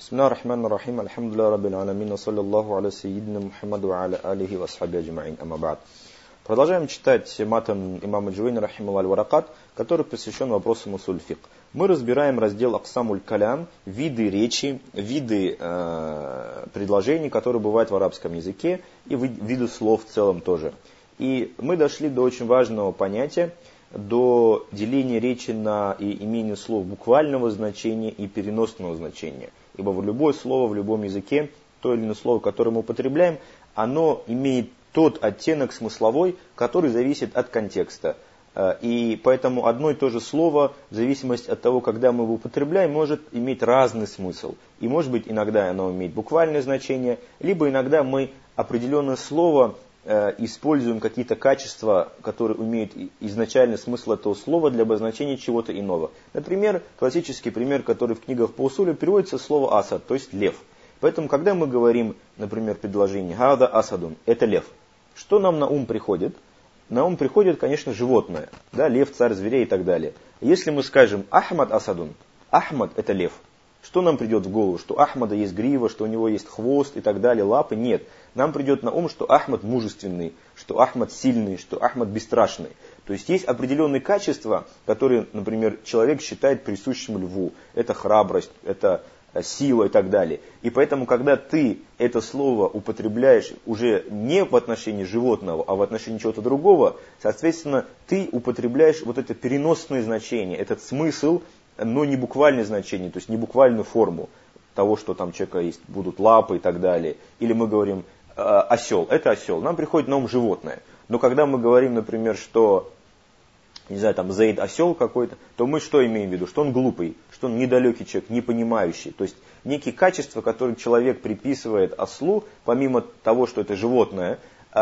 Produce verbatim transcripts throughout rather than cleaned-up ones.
Бисмиллахи рахмани рахим, альхамдулиллахи раббил аламин, саллаллаху аля сайидина Мухаммаду ва аля алихи ва асхаби аджмаин, амма ба'д. Продолжаем читать матан имама Джувайни рахимахуллаху аль-Варакат, который посвящен вопросам усуль фикх. Мы разбираем раздел аксамуль калям, виды речи, виды э, предложений, которые бывают в арабском языке, и виды слов в целом тоже. И мы дошли до очень важного понятия, до деления речи на и имение слов буквального значения и переносного значения. Ибо в любое слово, в любом языке, то или иное слово, которое мы употребляем, оно имеет тот оттенок смысловой, который зависит от контекста. И поэтому одно и то же слово, в зависимости от того, когда мы его употребляем, может иметь разный смысл. И может быть иногда оно имеет буквальное значение, либо иногда мы определенное слово используем какие-то качества, которые имеют изначальный смысл этого слова для обозначения чего-то иного. Например, классический пример, который в книгах по усулю переводится слово асад, то есть лев. Поэтому, когда мы говорим, например, предложение «Гада асадун» – это лев. Что нам на ум приходит? На ум приходит, конечно, животное. Да, лев, царь зверей и так далее. Если мы скажем «Ахмад асадун», Ахмад – это лев. Что нам придет в голову? Что Ахмада есть грива, что у него есть хвост и так далее, лапы? Нет. Нам придет на ум, что Ахмад мужественный, что Ахмад сильный, что Ахмад бесстрашный. То есть есть определенные качества, которые, например, человек считает присущим льву. Это храбрость, это сила и так далее. И поэтому, когда ты это слово употребляешь уже не в отношении животного, а в отношении чего-то другого, соответственно, ты употребляешь вот это переносное значение, этот смысл, но не буквальное значение, то есть не буквальную форму того, что там у человека есть, будут лапы и так далее. Или мы говорим э, осел, это осел, нам приходит на ум животное. Но когда мы говорим, например, что, не знаю, там Зейд осел какой-то, то мы что имеем в виду? Что он глупый, что он недалекий человек, не понимающий. То есть некие качества, которые человек приписывает ослу, помимо того, что это животное,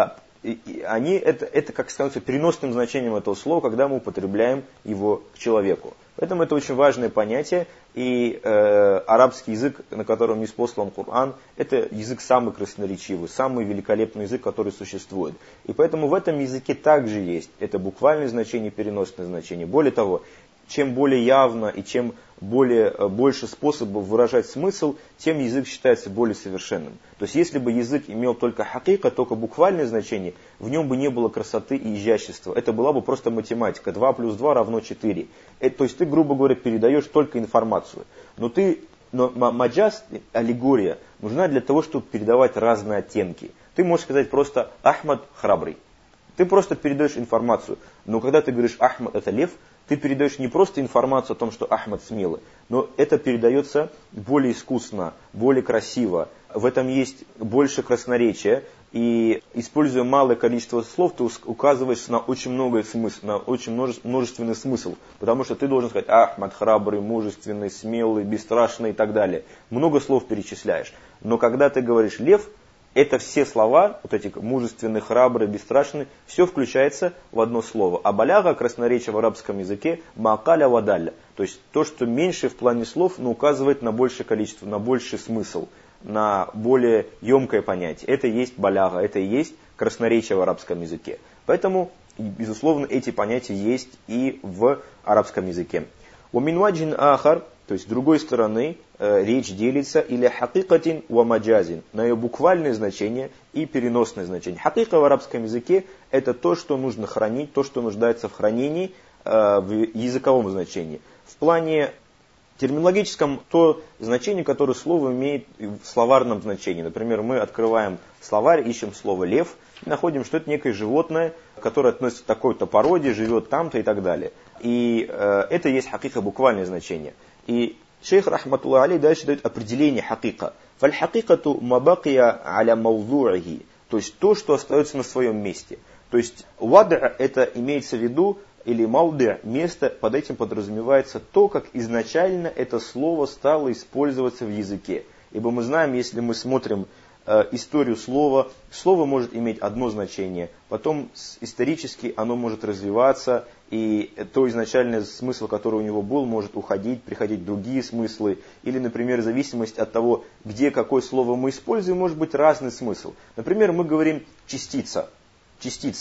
они, это, это как становится переносным значением этого слова, когда мы употребляем его к человеку. Поэтому это очень важное понятие, и э, арабский язык, на котором ниспослан Коран, это язык самый красноречивый, самый великолепный язык, который существует. И поэтому в этом языке также есть это буквальное значение, переносное значение. Более того, чем более явно и чем более, больше способов выражать смысл, тем язык считается более совершенным. То есть если бы язык имел только хакика, только буквальное значение, в нем бы не было красоты и изящества. Это была бы просто математика. два плюс два равно четыре. Это, то есть ты, грубо говоря, передаешь только информацию. Но, ты, но маджаз, аллегория, нужна для того, чтобы передавать разные оттенки. Ты можешь сказать просто «Ахмад храбрый». Ты просто передаешь информацию. Но когда ты говоришь «Ахмад это лев», ты передаешь не просто информацию о том, что Ахмад смелый, но это передается более искусно, более красиво. В этом есть больше красноречия. И используя малое количество слов, ты указываешь на очень много смысл, на очень множественный смысл. Потому что ты должен сказать Ахмад храбрый, мужественный, смелый, бесстрашный и так далее. Много слов перечисляешь. Но когда ты говоришь лев, это все слова, вот эти мужественный, храбрый, бесстрашный, все включается в одно слово. А баляга, красноречие в арабском языке, маакаля вадалля. То есть то, что меньше в плане слов, но указывает на большее количество, на больший смысл, на более емкое понятие. Это и есть баляга, это и есть красноречие в арабском языке. Поэтому, безусловно, эти понятия есть и в арабском языке. Уминваджин ахар, то есть с другой стороны, э, речь делится или хакикатин ва маджазин, на ее буквальное значение и переносное значение. Хакика в арабском языке это то, что нужно хранить, то, что нуждается в хранении э, в языковом значении. В плане терминологическом то значение, которое слово имеет в словарном значении. Например, мы открываем словарь, ищем слово лев, и находим, что это некое животное, которое относится к такой-то породе, живет там-то и так далее. И э, это есть хакика, буквальное значение. И шейх рахматуллах алей дальше дает определение хакика. Фаль-хакикату мабакия аля маузуахи. То есть то, что остается на своем месте. То есть вад'а это имеется в виду, или маудэ, место, под этим подразумевается то, как изначально это слово стало использоваться в языке. Ибо мы знаем, если мы смотрим э, историю слова, слово может иметь одно значение, потом исторически оно может развиваться, и то изначальный смысл, который у него был, может уходить, приходить другие смыслы. Или, например, в зависимости от того, где какое слово мы используем, может быть разный смысл. Например, мы говорим «частица». Частица.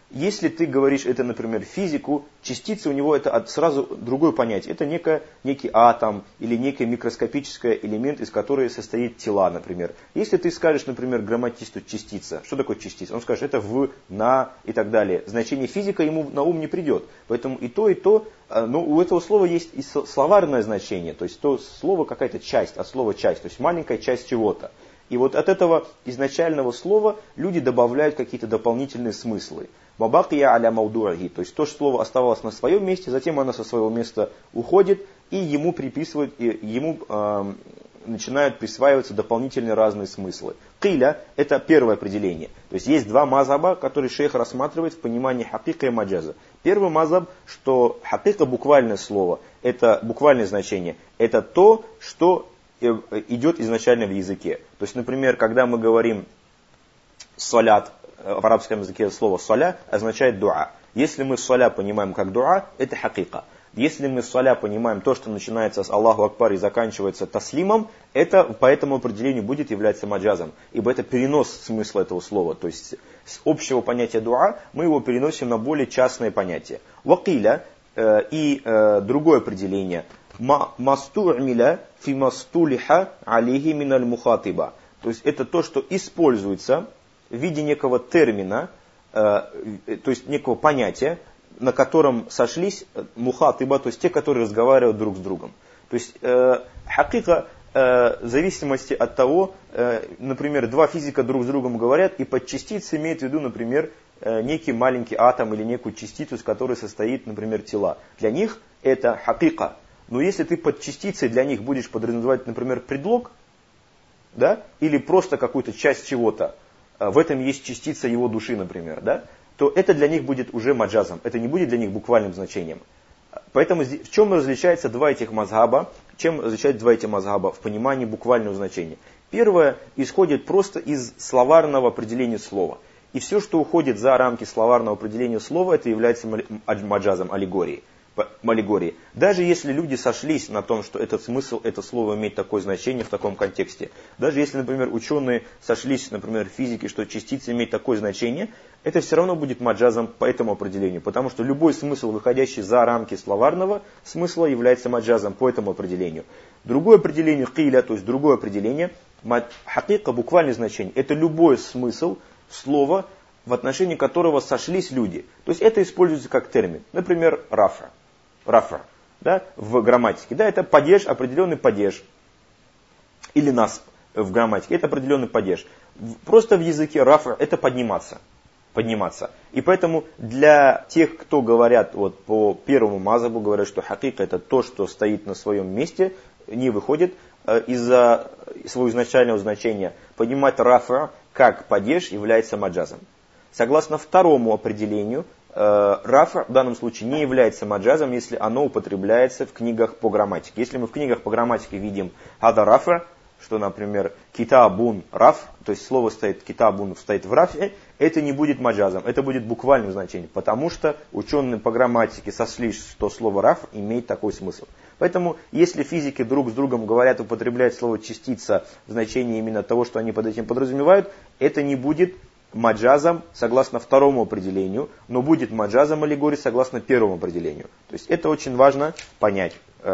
Если ты говоришь это, например, физику, частица у него это сразу другое понятие. Это некое, некий атом или некий микроскопический элемент, из которого состоит тела, например. Если ты скажешь, например, грамматисту частица, что такое частица? Он скажет, это в, на и так далее. Значение физика ему на ум не придет. Поэтому и то, и то, но у этого слова есть и словарное значение. То есть то слово какая-то часть, от слова часть, то есть маленькая часть чего-то. И вот от этого изначального слова люди добавляют какие-то дополнительные смыслы. Мабакия аля маудуахи, то есть то, что слово оставалось на своем месте, затем оно со своего места уходит, и ему приписывают, и ему э, начинают присваиваться дополнительные разные смыслы. Киля – это первое определение. То есть есть два мазаба, которые шейх рассматривает в понимании хакика и маджаза. Первый мазаб, что хакика буквальное слово, это буквальное значение, это то, что идет изначально в языке. То есть, например, когда мы говорим салят, в арабском языке слово «соля» означает «дуа». Если мы «соля» понимаем как «дуа», это хакика. Если мы «соля» понимаем то, что начинается с «Аллаху Акбар» и заканчивается таслимом, это по этому определению будет являться маджазом. Ибо это перенос смысла этого слова. То есть с общего понятия «дуа» мы его переносим на более частное понятие. «Вакиля» э, и э, другое определение «масту'миля фи мастулиха алейхи миналь мухатиба». То есть это то, что используется в виде некого термина, э, то есть некого понятия, на котором сошлись мухатиба, то есть те, которые разговаривают друг с другом. То есть э, хакика э, в зависимости от того, э, например, два физика друг с другом говорят, и под частицей имеет в виду, например, э, некий маленький атом или некую частицу, из которой состоит, например, тела. Для них это хакика. Но если ты под частицей для них будешь подразумевать, например, предлог, да, или просто какую-то часть чего-то, в этом есть частица его души, например, да, то это для них будет уже маджазом, это не будет для них буквальным значением. Поэтому в чем различаются два этих мазхаба, чем различаются два этих мазхаба в понимании буквального значения? Первое исходит просто из словарного определения слова. И все, что уходит за рамки словарного определения слова, это является маджазом, аллегорией. аллегории. Даже если люди сошлись на том, что этот смысл, это слово имеет такое значение в таком контексте, даже если, например, ученые сошлись, например, в физике, что частица имеет такое значение, это все равно будет маджазом по этому определению, потому что любой смысл, выходящий за рамки словарного смысла, является маджазом по этому определению. Другое определение киля, то есть другое определение, хакика, буквальное значение, это любой смысл слова, в отношении которого сошлись люди. То есть это используется как термин. Например, рафа. Рафа, да, в грамматике. Да, это падеж, определенный падеж. Или насб в грамматике. Это определенный падеж. Просто в языке рафа это подниматься. Подниматься. И поэтому для тех, кто говорят вот по первому мазабу, говорят, что хакика это то, что стоит на своем месте, не выходит э, из-за своего изначального значения. Поднимать рафа как падеж является маджазом. Согласно второму определению, рафа в данном случае не является маджазом, если оно употребляется в книгах по грамматике. Если мы в книгах по грамматике видим хада рафа, что, например, китабун раф, то есть слово стоит китабун стоит в рафе, это не будет маджазом, это будет буквальным значением, потому что ученые по грамматике сошлись, что слово раф имеет такой смысл. Поэтому, если физики друг с другом говорят, употребляют слово частица в значении именно того, что они под этим подразумевают, это не будет маджазом согласно второму определению, но будет маджазом аллегории согласно первому определению. То есть это очень важно понять.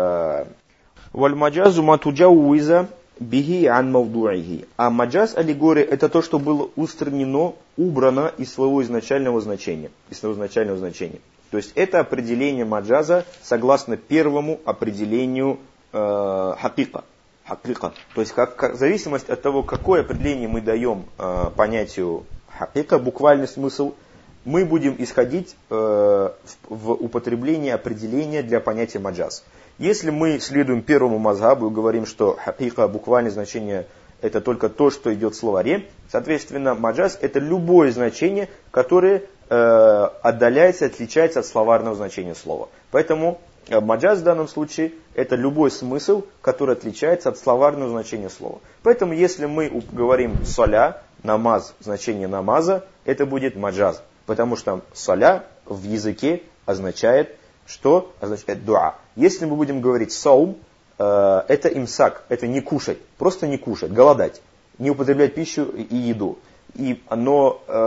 Валь маджазу матуджауиза биги ан мавдуихи. А маджаз аллегории это то, что было устранено, убрано из своего изначального значения. Из своего изначального значения. То есть это определение маджаза согласно первому определению э, хакика. Хакика. То есть как, как, в зависимости от того, какое определение мы даем э, понятию хакика, буквальный смысл, мы будем исходить э, в, в употреблении определения для понятия маджаз. Если мы следуем первому мазхабу и говорим, что хакика, буквальное значение, это только то, что идет в словаре, соответственно, маджаз это любое значение, которое э, отдаляется, отличается от словарного значения слова. Поэтому э, маджаз в данном случае это любой смысл, который отличается от словарного значения слова. Поэтому если мы говорим соля, намаз, значение намаза, это будет маджаз. Потому что соля в языке означает, что означает дуа. Если мы будем говорить саум, э, это имсак, это не кушать, просто не кушать, голодать, не употреблять пищу и еду. И, но э,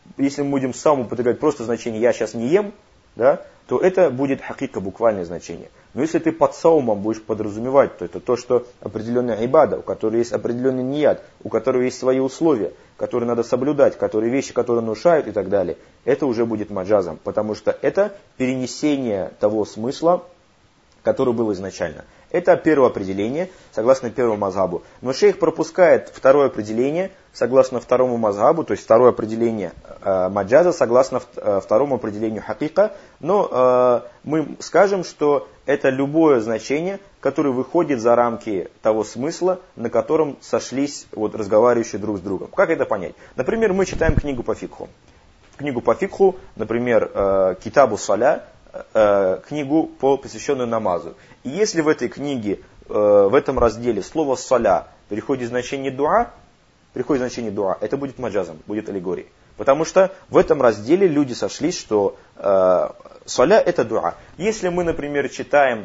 если мы будем сам употреблять просто значение «я сейчас не ем», да, то это будет хакика, буквальное значение. Но если ты под саумом будешь подразумевать, то это то, что определенная ибада, у которой есть определенный нияд, у которой есть свои условия, которые надо соблюдать, которые вещи, которые нарушают и так далее, это уже будет маджазом, потому что это перенесение того смысла, который был изначально. Это первое определение, согласно первому мазхабу. Но шейх пропускает второе определение, согласно второму мазхабу, то есть второе определение э, маджаза, согласно э, второму определению хакика. Но э, мы скажем, что это любое значение, которое выходит за рамки того смысла, на котором сошлись вот, разговаривающие друг с другом. Как это понять? Например, мы читаем книгу по фикху. Книгу по фикху, например, э, Китабу Саля, книгу, по, посвященную намазу. И если в этой книге, в этом разделе слово «саля» переходит в значение «дуа», приходит значение «дуа», это будет маджазом, будет аллегорией. Потому что в этом разделе люди сошлись, что э, «саля» это «дуа». Если мы, например, читаем...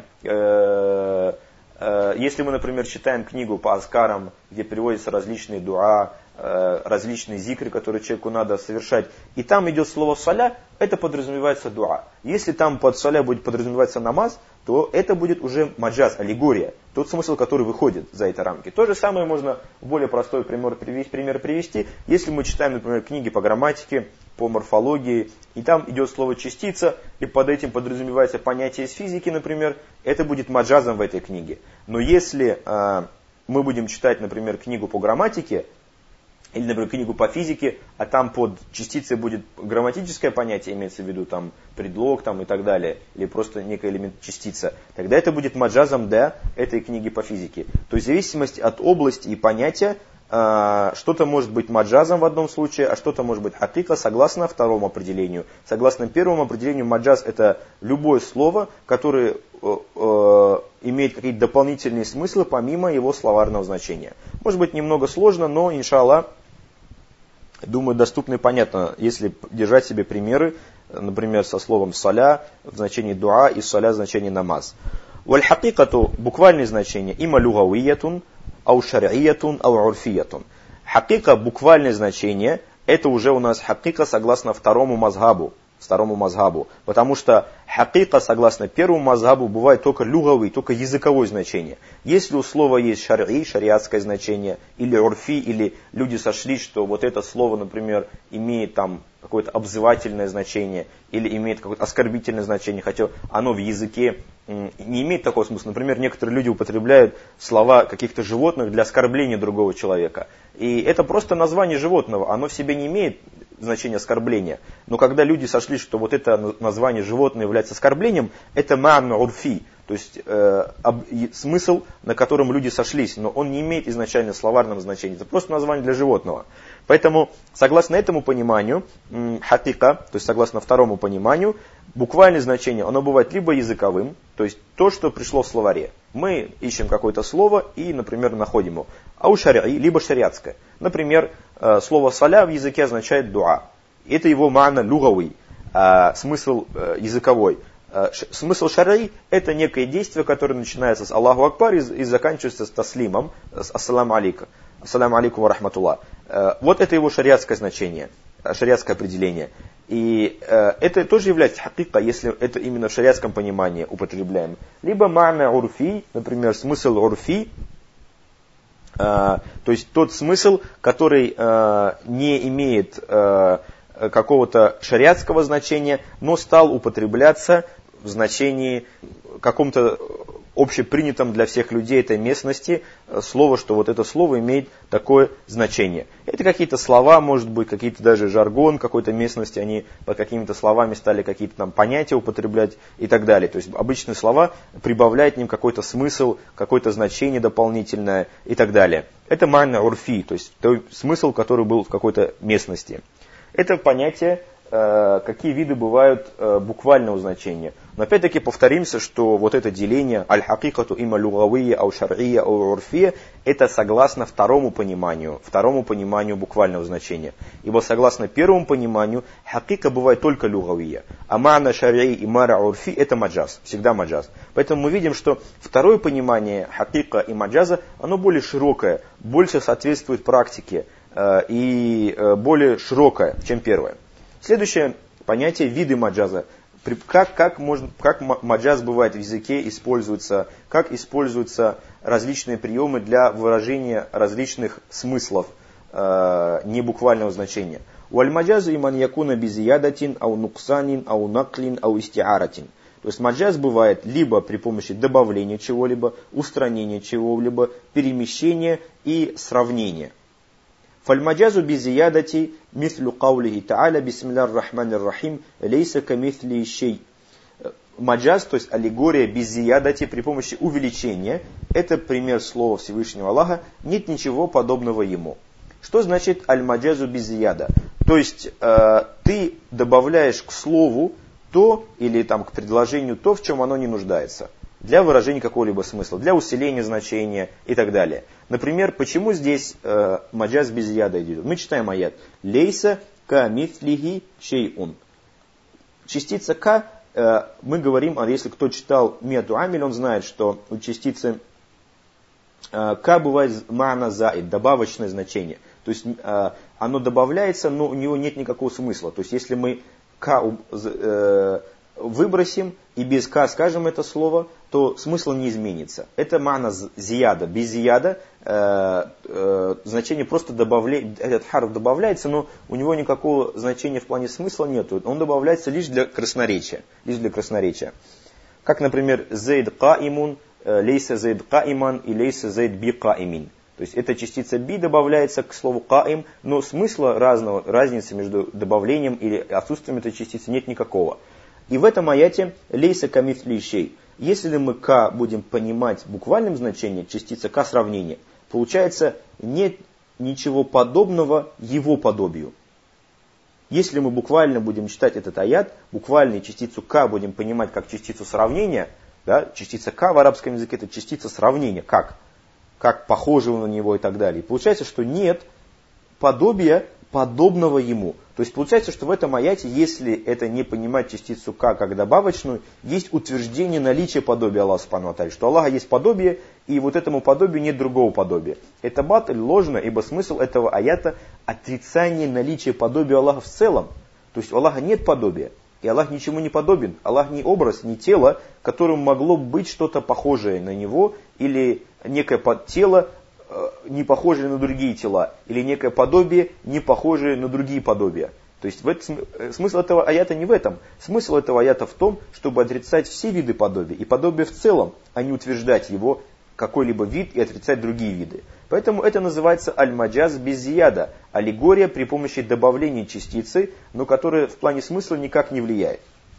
Э, э, если мы, например, читаем книгу по азкарам, где переводятся различные дуа, различные зикры, которые человеку надо совершать, и там идет слово «саля», это подразумевается дуа. Если там под «саля» будет подразумеваться намаз, то это будет уже маджаз, аллегория, тот смысл, который выходит за эти рамки. То же самое можно в более простой пример привести, пример привести, если мы читаем, например, книги по грамматике, по морфологии, и там идет слово «частица», и под этим подразумевается понятие из физики, например, это будет маджазом в этой книге. Но если э, мы будем читать, например, книгу по грамматике, или, например, книгу по физике, а там под частицей будет грамматическое понятие, имеется в виду там предлог там, и так далее, или просто некий элемент частица, тогда это будет маджазом для этой книги по физике. То есть в зависимости от области и понятия, э, что-то может быть маджазом в одном случае, а что-то может быть хакика, согласно второму определению. Согласно первому определению, маджаз это любое слово, которое э, э, имеет какие-то дополнительные смыслы, помимо его словарного значения. Может быть немного сложно, но, иншаллах, думаю, доступно и понятно, если держать себе примеры, например, со словом «саля» в значении «дуа» и «саля» в значении «намаз». «Валь-хакикату» буквальное значение «има люгавиятун, ау шариятун, ау урфиятун». Хакика, буквальное значение, это уже у нас хакика согласно второму мазхабу. Второму мазхабу. Потому что хакика, согласно первому мазхабу, бывает только люгавый, только языковое значение. Если у слова есть шар'и, шариатское значение, или урфи, или люди сошлись, что вот это слово, например, имеет там какое-то обзывательное значение, или имеет какое-то оскорбительное значение, хотя оно в языке не имеет такого смысла. Например, некоторые люди употребляют слова каких-то животных для оскорбления другого человека. И это просто название животного, оно в себе не имеет значение оскорбления. Но когда люди сошлись, что вот это название животное является оскорблением, это ма'на урфи, то есть э, об, и, смысл, на котором люди сошлись, но он не имеет изначально словарного значения. Это просто название для животного. Поэтому, согласно этому пониманию, м, хакика, то есть согласно второму пониманию, буквальное значение, оно бывает либо языковым, то есть то, что пришло в словаре. Мы ищем какое-то слово и, например, находим его. А у шари'и, либо шариатское. Например, слово «саля» в языке означает «дуа». Это его ма'на люгавый, смысл языковой. Смысл шари'и – это некое действие, которое начинается с Аллаху Акбар и заканчивается с таслимом, с ассаламу алейкум. Ассаламу алейкум ва рахматуллах. Вот это его шариатское значение, шариатское определение. И э, это тоже является хакика, если это именно в шариатском понимании употребляем. Либо ма'на урфи, например, смысл урфи, э, то есть тот смысл, который э, не имеет э, какого-то шариатского значения, но стал употребляться в значении каком-то общепринятом для всех людей этой местности слово, что вот это слово имеет такое значение. Это какие-то слова, может быть, какие-то даже жаргон какой-то местности, они по какими-то словами стали какие-то там понятия употреблять и так далее. То есть обычные слова прибавляют к ним какой-то смысл, какое-то значение дополнительное и так далее. Это ма'на урфи, то есть той смысл, который был в какой-то местности. Это понятие, какие виды бывают буквального значения. Но опять-таки повторимся, что вот это деление аль-хакикату има люгавия, ау шар'ия, ау урфия, это согласно второму пониманию, второму пониманию буквального значения. Ибо согласно первому пониманию, хакика бывает только люгавия, а ма'на шар'и и мара урфи это маджаз, всегда маджаз. Поэтому мы видим, что второе понимание хакика и маджаза, оно более широкое, больше соответствует практике и более широкое, чем первое. Следующее понятие – виды маджаза. Как, как, можно, как маджаз бывает в языке, используется, как используются различные приемы для выражения различных смыслов э, небуквального значения. Уаль-маджазу иман якуна безиядатин, ау нуксанин, ау наклин, ау истиаратин. То есть маджаз бывает либо при помощи добавления чего-либо, устранения чего-либо, перемещения и сравнения. فالمجاز بزيادة مثل قوله تعالى بسم الله الرحمن الرحيم ليس كمثله شيء. Маджаз, то есть аллегория без зиядати при помощи увеличения, это пример слова Всевышнего Аллаха, нет ничего подобного ему. Что значит аль-маджазу без зияда? То есть э, ты добавляешь к слову то, или там, к предложению то, в чем оно не нуждается, для выражения какого-либо смысла, для усиления значения и так далее. Например, почему здесь э, маджаз без яда идет? Мы читаем аят. Лейса ка митлихи шейун. Частица ка, э, мы говорим, а если кто читал мету амиль, он знает, что у частицы э, ка бывает ма'на заид, добавочное значение. То есть э, оно добавляется, но у него нет никакого смысла. То есть если мы ка э, выбросим и без ка скажем это слово, то смысл не изменится. Это ма'на зияда. Без зияда э, э, значение просто добавляется, этот харф добавляется, но у него никакого значения в плане смысла нет. Он добавляется лишь для красноречия. Лишь для красноречия. Как, например, зейд каимун, лейса зейд каиман и лейса зейд би каимин. То есть эта частица би добавляется к слову каим, но смысла разного, разницы между добавлением или отсутствием этой частицы нет никакого. И в этом аяте лейса камифли шей. Если мы ка будем понимать в буквальном значении, частица ка сравнения, получается нет ничего подобного его подобию. Если мы буквально будем читать этот аят, буквально частицу ка будем понимать как частицу сравнения, да, частица ка в арабском языке это частица сравнения, как, как похожего на него и так далее. И получается, что нет подобия подобного ему. То есть получается, что в этом аяте, если это не понимать частицу ка как добавочную, есть утверждение наличия подобия Аллаха субхану ва тааля, что Аллаха есть подобие, и вот этому подобию нет другого подобия. Это батль ложно, ибо смысл этого аята отрицание наличия подобия Аллаха в целом. То есть у Аллаха нет подобия, и Аллах ничему не подобен. Аллах не образ, не тело, которым могло быть что-то похожее на него, или некое тело, не похожие на другие тела, или некое подобие, не похожее на другие подобия. То есть в этом, смысл этого аята не в этом. Смысл этого аята в том, чтобы отрицать все виды подобия, и подобие в целом, а не утверждать его какой-либо вид и отрицать другие виды. Поэтому это называется аль-маджаз без зияда, аллегория при помощи добавления частицы, но которая в плане смысла никак не влияет.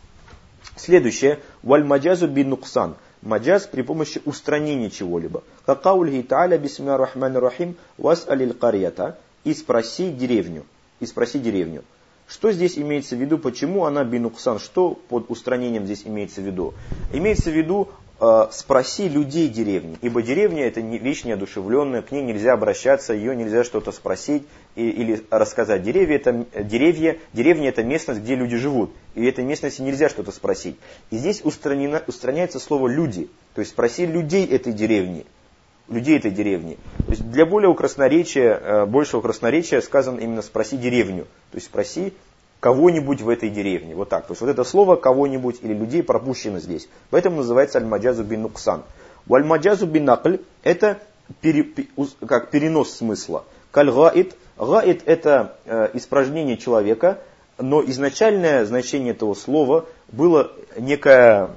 Следующее, валь-маджазу бин нуксан. Маджаз при помощи устранения чего-либо. Как каулихи та'аля бисмилля рахман рахим вас алил карьята. И спроси деревню. И спроси деревню. Что здесь имеется в виду? Почему она бинуксан? Что под устранением здесь имеется в виду? Имеется в виду э, спроси людей деревни. Ибо деревня это вещь неодушевленная, к ней нельзя обращаться, ее нельзя что-то спросить и, или рассказать. Деревья это, деревья, деревня это местность, где люди живут. И в этой местности нельзя что-то спросить. И здесь устраняется слово «люди». То есть спроси людей этой деревни. Людей этой деревни. То есть для более красноречия, большего красноречия сказано именно «спроси деревню». То есть спроси кого-нибудь в этой деревне. Вот так. То есть вот это слово «кого-нибудь» или «людей» пропущено здесь. Поэтому называется аль-маджазу бин нуксан. У аль-маджазу бин накль это пере, как перенос смысла. Каль-гаид. Гаид это э, испражнение человека, но изначальное значение этого слова было некая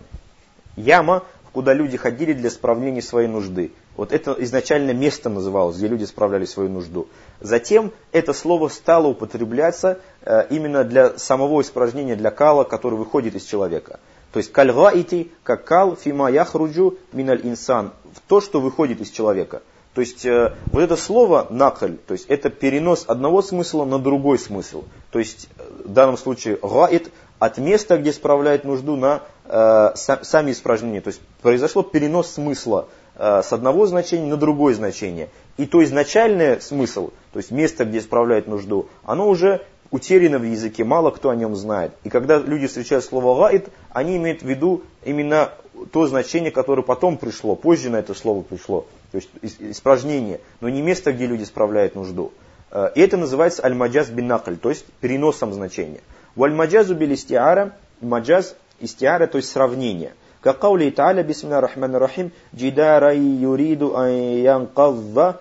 яма, куда люди ходили для справления своей нужды. Вот это изначально место называлось, где люди справляли свою нужду. Затем это слово стало употребляться э, именно для самого испражнения, для кала, который выходит из человека. То есть каль-гаити, как кал, фима яхруджу миналь инсан, в то, что выходит из человека. То есть э, вот это слово накль, то есть это перенос одного смысла на другой смысл. То есть в данном случае гаит от места, где справляет нужду, на э, сами испражнения. То есть произошло перенос смысла э, с одного значения на другое значение. И то изначальный смысл, то есть место, где справляет нужду, оно уже утеряно в языке, мало кто о нем знает. И когда люди встречают слово гаит, они имеют в виду именно то значение, которое потом пришло, позже на это слово пришло. То есть испражнение, но не место, где люди справляют нужду. И это называется аль-маджаз бин накль, то есть переносом значения. Валь маджазу бил истиара, маджаз истиара, то есть сравнение. Как каули та'аля, бисмилля рахман рахим, джидара юриду янказза,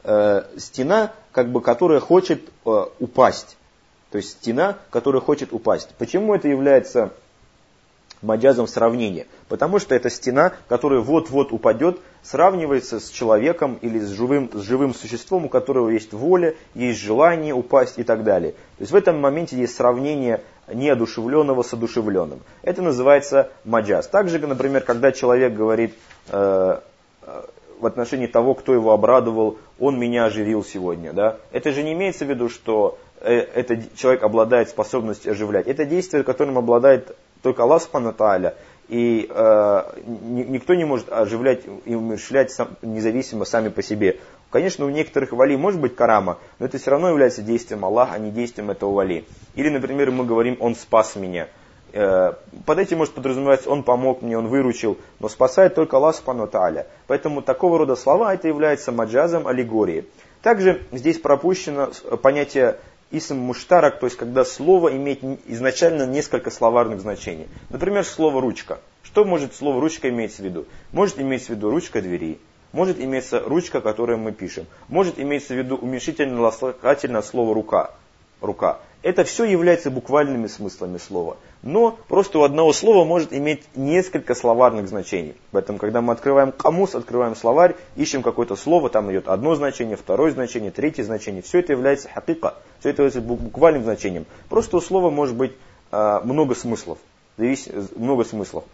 стена, как бы, которая хочет э, упасть. То есть стена, которая хочет упасть. Почему это является маджазом сравнения? Потому что эта стена, которая вот-вот упадет, сравнивается с человеком или с живым, с живым существом, у которого есть воля, есть желание упасть и так далее. То есть в этом моменте есть сравнение неодушевленного с одушевленным. Это называется маджаз. Также, например, когда человек говорит э, в отношении того, кто его обрадовал, он меня оживил сегодня. Да? Это же не имеется в виду, что э, этот человек обладает способностью оживлять. Это действие, которым обладает только Аллах Субхану ва Тааля. И э, никто не может оживлять и умерщвлять сам, независимо сами по себе. Конечно, у некоторых вали может быть карама, но это все равно является действием Аллаха, а не действием этого вали. Или, например, мы говорим, он спас меня. Э, под этим может подразумеваться, он помог мне, он выручил, но спасает только Аллах Субхану ва Тааля. Поэтому такого рода слова, это является маджазом, аллегорией. Также здесь пропущено понятие исм муштарак, то есть когда слово имеет изначально несколько словарных значений. Например, слово ручка. Что может слово ручка иметь в виду? Может иметь в виду ручка двери, может иметься ручка, которую мы пишем, может иметься в виду уменьшительно-ласкательное слово рука. рука. Это все является буквальными смыслами слова. Но просто у одного слова может иметь несколько словарных значений. Поэтому, когда мы открываем камус, открываем словарь, ищем какое-то слово, там идет одно значение, второе значение, третье значение. Все это является хакика, все это является буквальным значением. Просто у слова может быть э, много смыслов. Много смыслов.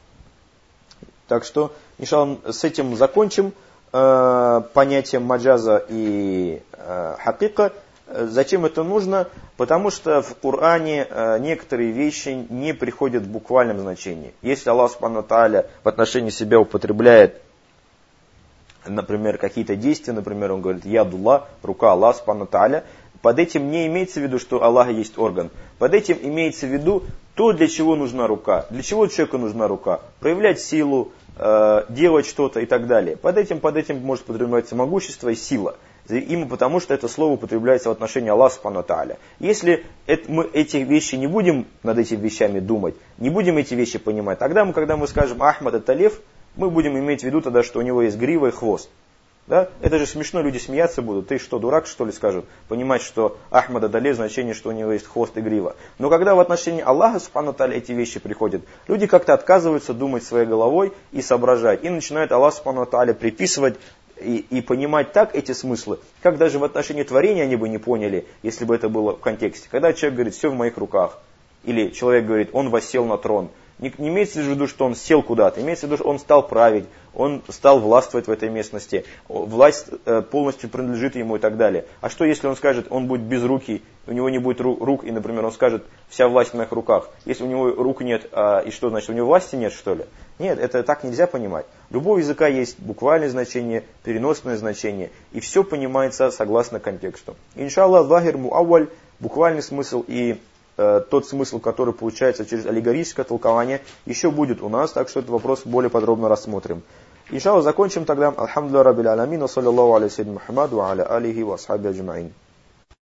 Так что, иншаллах, с этим закончим э, понятием маджаза и э, хакика. Зачем это нужно? Потому что в Коране э, некоторые вещи не приходят в буквальном значении. Если Аллах Субхану ва Тааля в отношении себя употребляет, например, какие-то действия, например, он говорит «Ядулла», рука Аллаха Субхану ва Тааля, под этим не имеется в виду, что у Аллаха есть орган. Под этим имеется в виду то, для чего нужна рука. Для чего человеку нужна рука? Проявлять силу, э, делать что-то и так далее. Под этим, под этим может подразумеваться могущество и сила. Именно потому, что это слово употребляется в отношении Аллаха Субхану ва Тааля. Если это, мы эти вещи не будем над этими вещами думать, не будем эти вещи понимать, тогда мы, когда мы скажем «Ахмад это лев», мы будем иметь в виду тогда, что у него есть грива и хвост. Да? Это же смешно, люди смеяться будут. Ты что, дурак, что ли, скажут? Понимать, что Ахмад это лев, значение, что у него есть хвост и грива. Но когда в отношении Аллаха Субхану ва Тааля эти вещи приходят, люди как-то отказываются думать своей головой и соображать. И начинают Аллаху Субхану ва Тааля приписывать И, и понимать так эти смыслы, как даже в отношении творения они бы не поняли, если бы это было в контексте. Когда человек говорит «все в моих руках», или человек говорит «он воссел на трон», не, не имеется в виду, что он сел куда-то, имеется в виду, что он стал править, он стал властвовать в этой местности, власть э, полностью принадлежит ему и так далее. А что если он скажет, он будет безрукий, у него не будет ру, рук, и, например, он скажет «вся власть в моих руках», если у него рук нет, а, и что, значит, у него власти нет, что ли? Нет, это так нельзя понимать. У любого языка есть буквальное значение, переносное значение, и все понимается согласно контексту. Иншаллах, захир муавваль, буквальный смысл и э, тот смысл, который получается через аллегорическое толкование, еще будет у нас, так что этот вопрос более подробно рассмотрим. Иншаллах, закончим тогда. Алхамдулилlah раббил алямин, ва саллаллаху аля саййидина Мухаммад, ва аля алихи ва асхаби аджмаин.